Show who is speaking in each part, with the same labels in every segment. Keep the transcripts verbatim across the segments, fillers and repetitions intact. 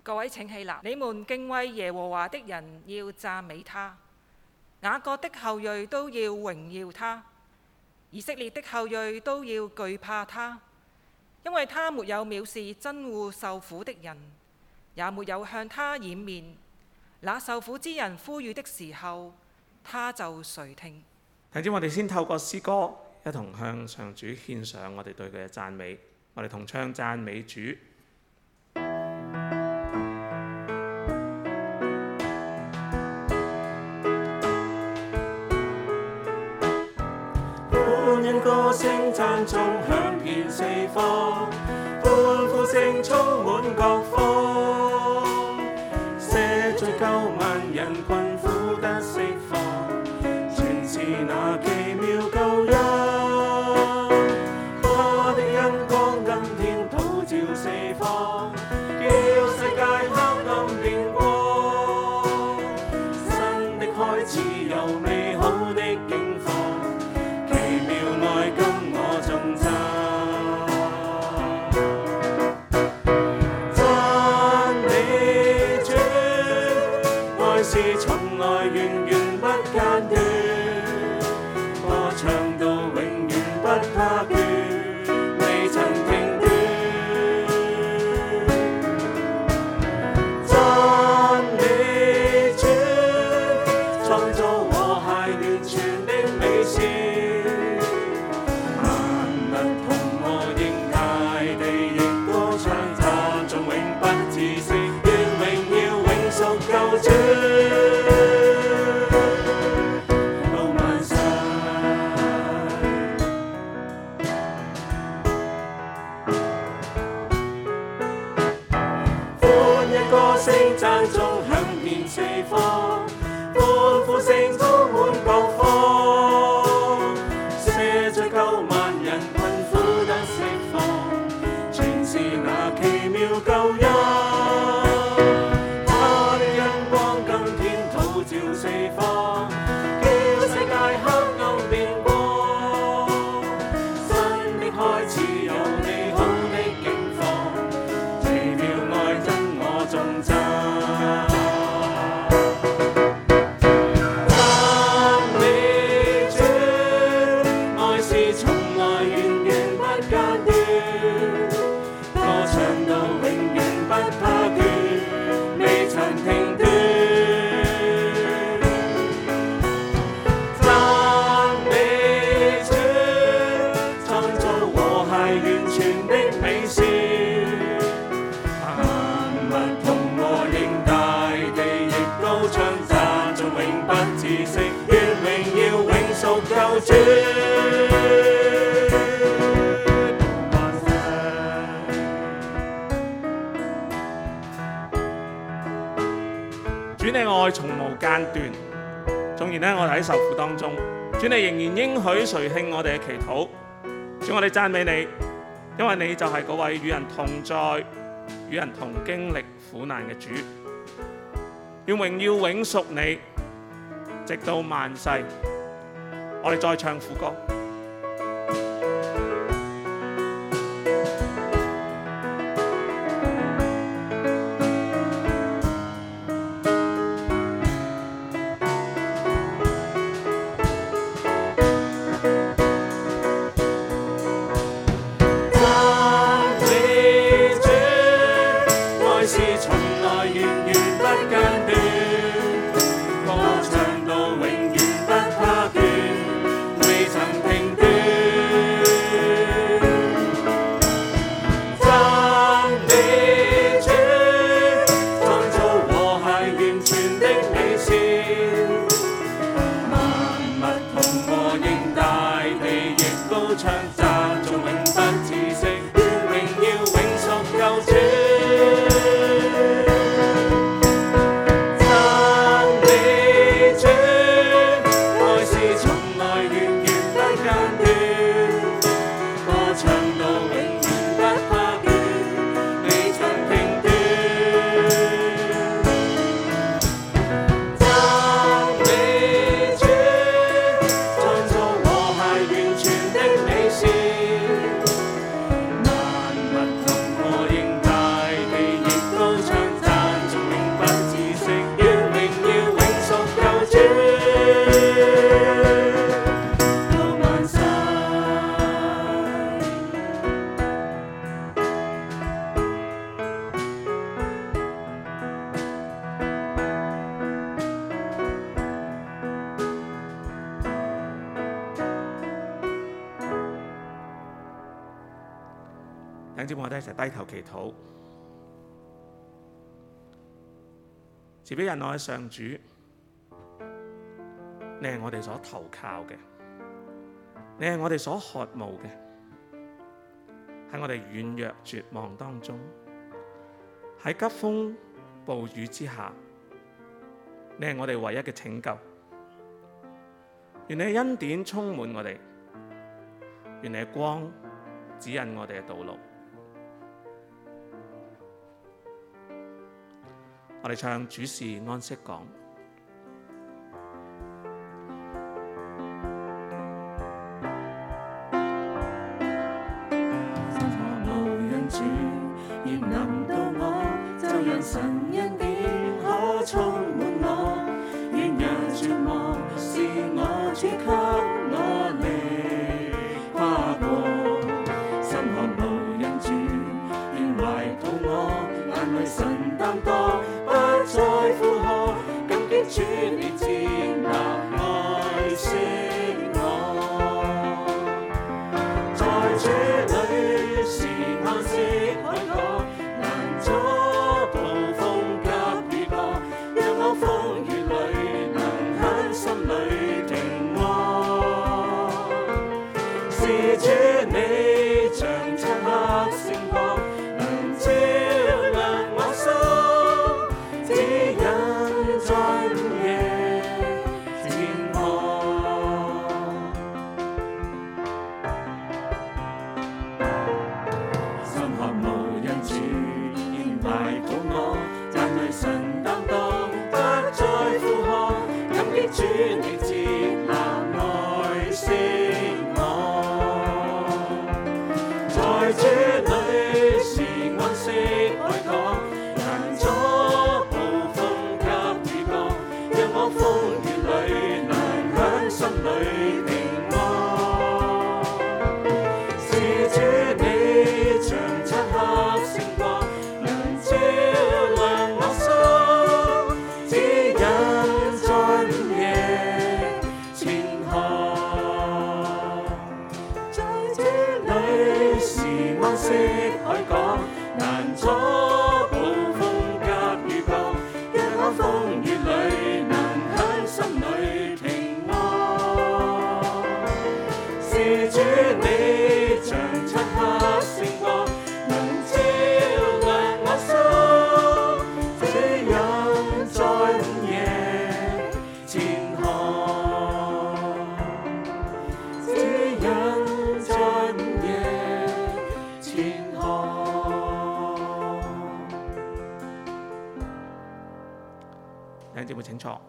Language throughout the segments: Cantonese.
Speaker 1: 各位請起立，你們敬畏耶和華的人要讚美他，雅各的後裔都要榮耀他，以色列的後裔都要懼怕他，因為他沒有藐視憎惡受苦的人，也沒有向他掩面。那受苦之人呼籲的時候，他就垂聽。
Speaker 2: 頭先我哋先透過詩歌一同向上主獻上我哋對佢嘅讚美，我哋同唱讚美主。
Speaker 3: 歡欣歌聲讚頌響遍四方，歡呼聲充滿各方，赦罪救萬人困苦得釋放，全是那奇妙救恩。他的恩光今天普照四方，叫世界黑暗變光，新的開始有美好的景況，奇妙愛今我頌讚。讚美主，愛是從來源源不間斷，歌唱到永遠不怕倦，未曾停斷。讚美主，創造和諧完全的美善，萬物同和應大地亦高唱讚頌永不止息，願榮耀永屬救主到萬世。歡欣歌聲讚頌響遍四方，歡呼聲充滿各方，赦罪救萬人困苦得釋放，全是那奇妙救恩。他的恩光今天普照四方，叫世界黑暗變光，新的開始有美好的景況，奇妙愛真我頌讚。讚美主，愛是從來源源不間斷，歌唱到永遠不怕倦，未曾停斷。讚美主，創造和諧完全的美善，萬物同和應大地亦高唱讚頌永不止息，願榮耀永屬救主到萬世。
Speaker 2: 主你愛從無間斷，縱然呢，我哋喺受苦當中，主你仍然應許垂聽我哋嘅祈禱。主我哋讚美你，因為你就係嗰位與人同在、與人同經歷苦難嘅主。願榮耀永屬你，直到萬世。我哋再唱副歌。
Speaker 3: 讚美主，愛是從來源源不間斷，歌唱到永遠不怕倦，未曾
Speaker 2: 等住我哋一齊低頭祈禱。慈悲仁愛嘅上主，你係我哋所投靠嘅，你係我哋所渴慕嘅。喺我哋軟弱絕望當中，喺急風暴雨之下，你係我哋唯一嘅拯救。願你嘅恩典充滿我哋，願你嘅光指引我哋嘅道路。我哋唱主是安息港。
Speaker 3: 神恩典可充滿我，軟弱絕望是我主給我力跨過，心渴無人住，願懷抱我，眼淚神擔當，不再負荷，感激主你接納愛惜我，在主裏是安息海港，難阻主你像漆黑星光，能照亮我心，指引在午夜前行。心渴無人住，願懷抱我，眼淚神擔當，不再負荷，感激主你接納愛惜。在主裏是安息海港，難阻暴風給雨降，讓我風雨裏能享心裏平安。是主你像漆黑星光，能照亮我心，指引在午夜前行。在主裏是安息海港，難阻暴風給雨降，讓我風雨裏能享心裏平安。是主你像漆黑星光，能照亮我心，指引在午夜前行，指引在午夜前行。弟兄姊妹請坐。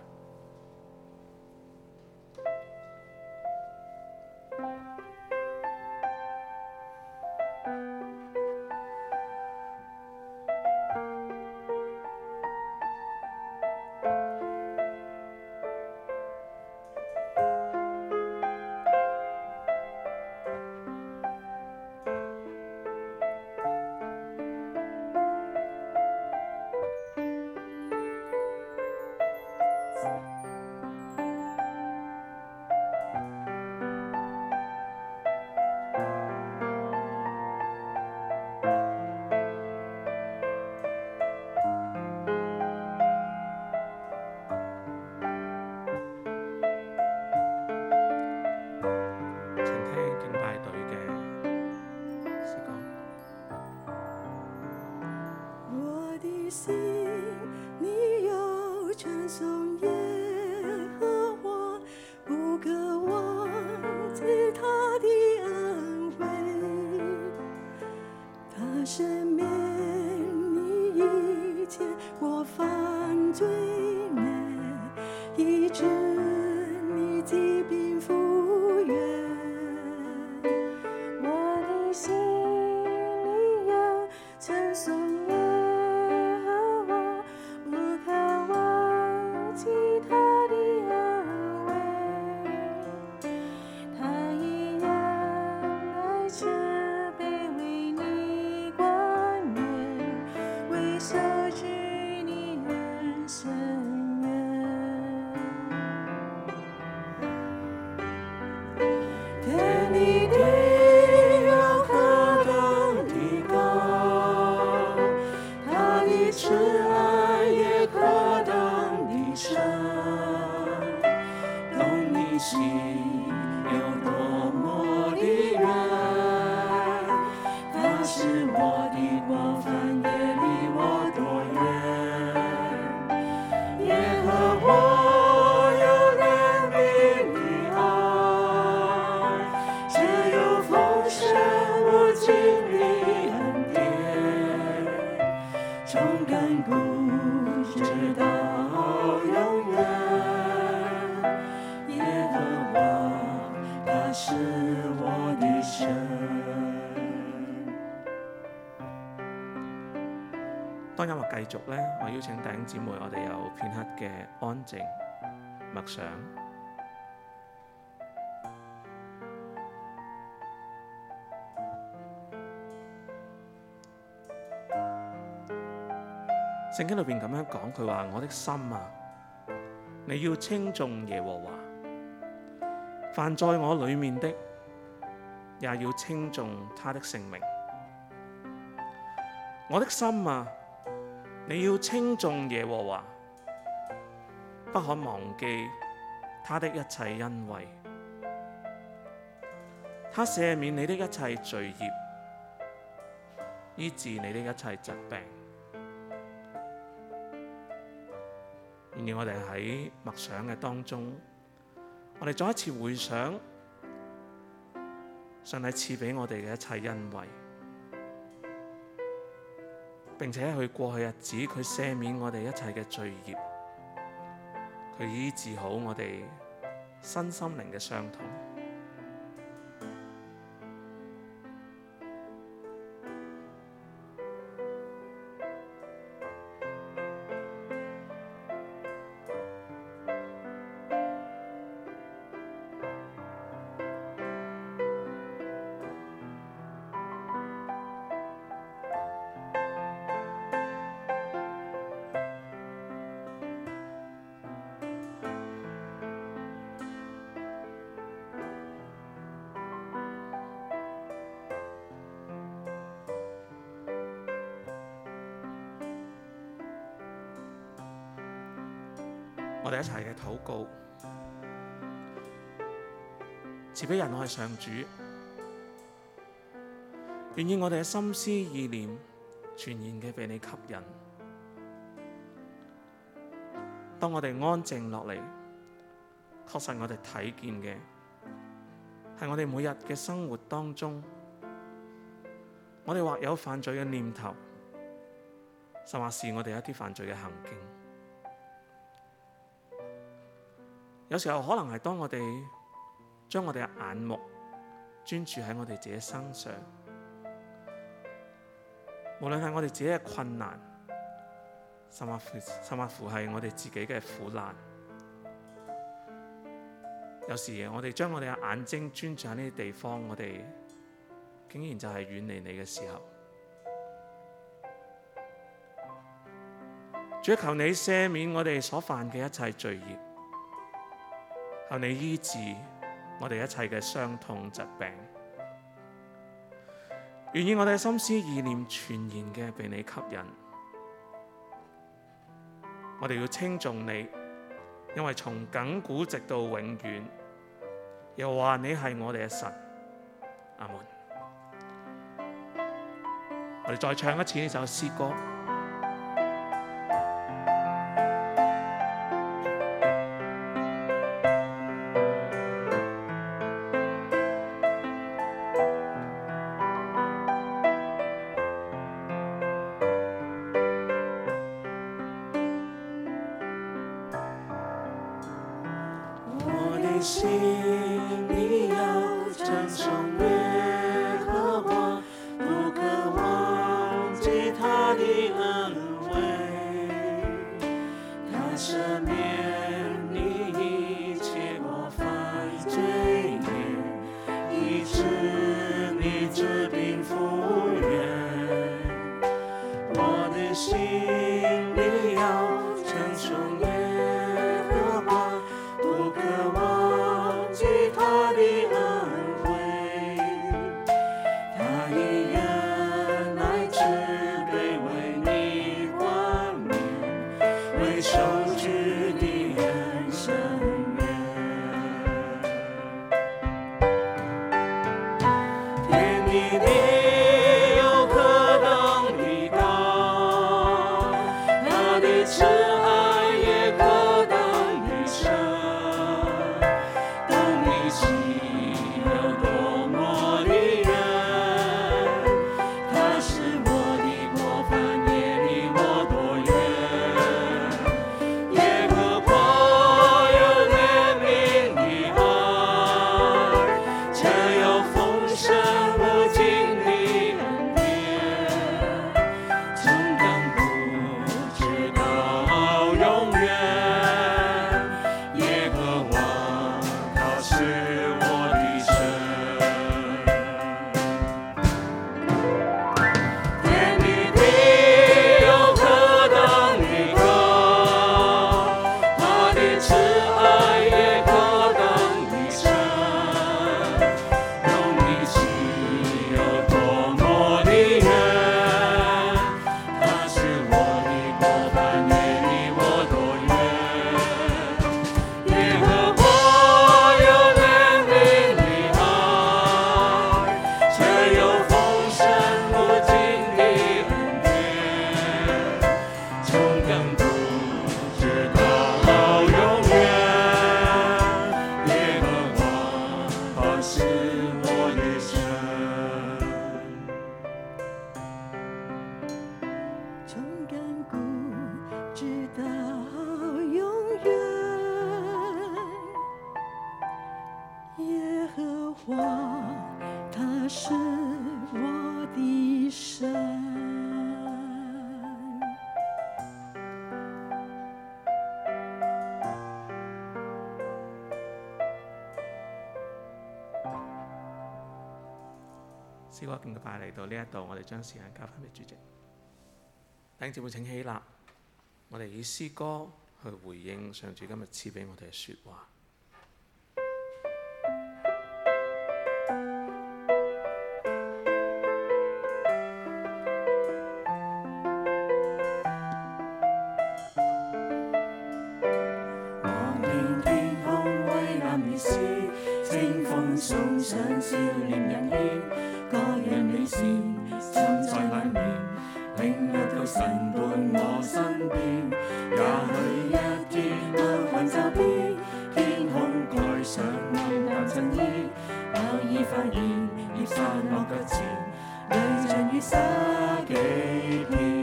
Speaker 4: 心，你要称颂耶和华，不可忘记他的恩惠，他赦免你一切过犯罪孽，医治你疾病复原。我的心，你要称颂
Speaker 2: 繼續呢，我邀請弟兄姊妹，我哋有片刻嘅安靜默想。聖經裏邊咁樣講，佢話：我的心啊，你要稱頌耶和華，凡在我裏面的，也要稱頌他的聖名。我的心啊，你要稱頌耶和華，不可忘記他的一切恩惠。他赦免你的一切罪孽，醫治你的一切疾病。然而我哋喺默想嘅當中，我哋再一次回想上帝賜俾我哋嘅一切恩惠，並且佢過去日子佢赦免我哋一切嘅罪孽，佢醫治好我哋身心靈嘅傷痛。我哋一齊嘅禱告，慈悲仁愛上主，願意我哋嘅心思意念全然嘅被你吸引。當我哋安靜落嚟，確實我哋睇見嘅係我哋每日嘅生活當中，我哋或有犯罪嘅念頭，甚或是我哋一啲犯罪嘅行徑。有時候可能係當我哋將我哋嘅眼目專注喺我哋自己身上，無論係我哋自己嘅困難，甚或乎甚或乎係我哋自己嘅苦難。有時我哋將我哋嘅眼睛專注喺呢啲地方，我哋竟然就係遠離你嘅時候。主，求你赦免我哋所犯嘅一切罪孽，求你醫治我哋一切嘅傷痛疾病，願意我哋嘅心思意念全然嘅被你吸引。我哋要稱頌你，因為從亙古直到永遠，又話你係我哋嘅神。阿門。我哋再唱一次呢首詩歌。
Speaker 3: 心你要稱頌耶和華，不可忘記他的恩惠。他赦免你一切過犯罪孽，醫治你治病復原。我的心你要稱頌耶和華，不可忘他的恩惠，他以忍耐慈悲為你冠冕，為受屈的
Speaker 4: 是我的神。
Speaker 2: 詩歌敬拜嚟到呢一度，我哋將時間交翻俾主席。弟兄姊妹請起立，我哋以詩歌去回應上主今日賜俾我哋嘅説話。
Speaker 3: 望見天空蔚藍如絲，清風送上少年人煙，各樣美善心在眼簾，領略到神伴我身邊。也許一天到雲罩邊，天空蓋上暗淡襯衣，偶爾發現葉散落腳前，淚盡雨灑幾片。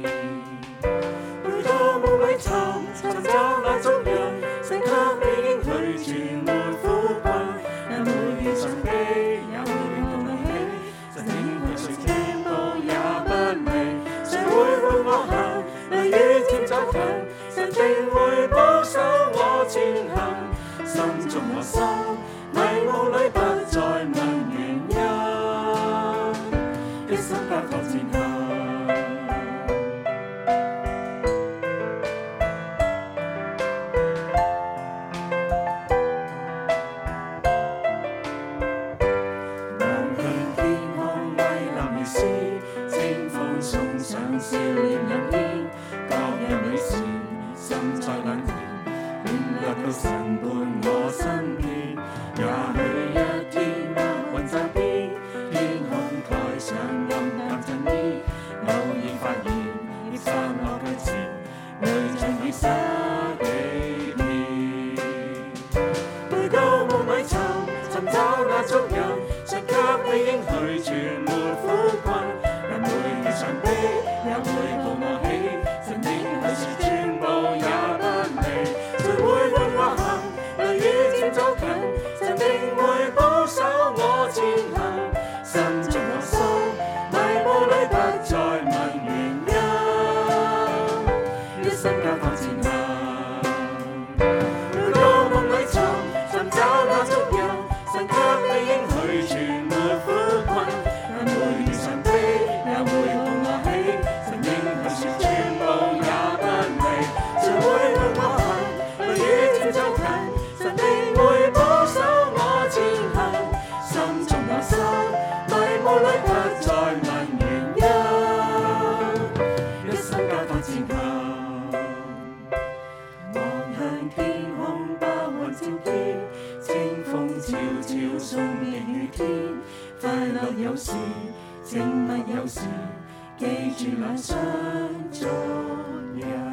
Speaker 3: 每個夢裏尋尋找那足印，神給你應許全沒苦困，也會遇上悲，也會共怒喜，神應許誰聽到也不離，誰會伴我行？雷雨漸走近，神定會保守我前行，心中我心迷霧裏不再問原因，一心交託前行。少年人煙，各樣美善心在眼前，領略到神伴我身邊。也許一天那雲罩邊，天空蓋上暗淡襯衣，偶然發現葉散落腳前，淚盡雨灑幾片。每個夢裏尋尋找那足印，神給你應許全沒苦困，人會遇上悲，也會共我喜，神應許是全部也不離，誰會伴我行？雷雨漸走近，神定會保守我前行，心中我心迷霧裏不再問原因，一生交託前行。每個夢裏尋尋找那足印，神給你應許全沒苦困，人會遇上悲，也會共我喜，神應許是全部也不離，誰會伴我行？雷雨漸走近，神定會保守我前行，心中有心迷霧裏不再問原因，一生交託前行。望向天空白雲照天，清風悄悄送別雨天，快樂有時，靜默有時，記住那雙足印。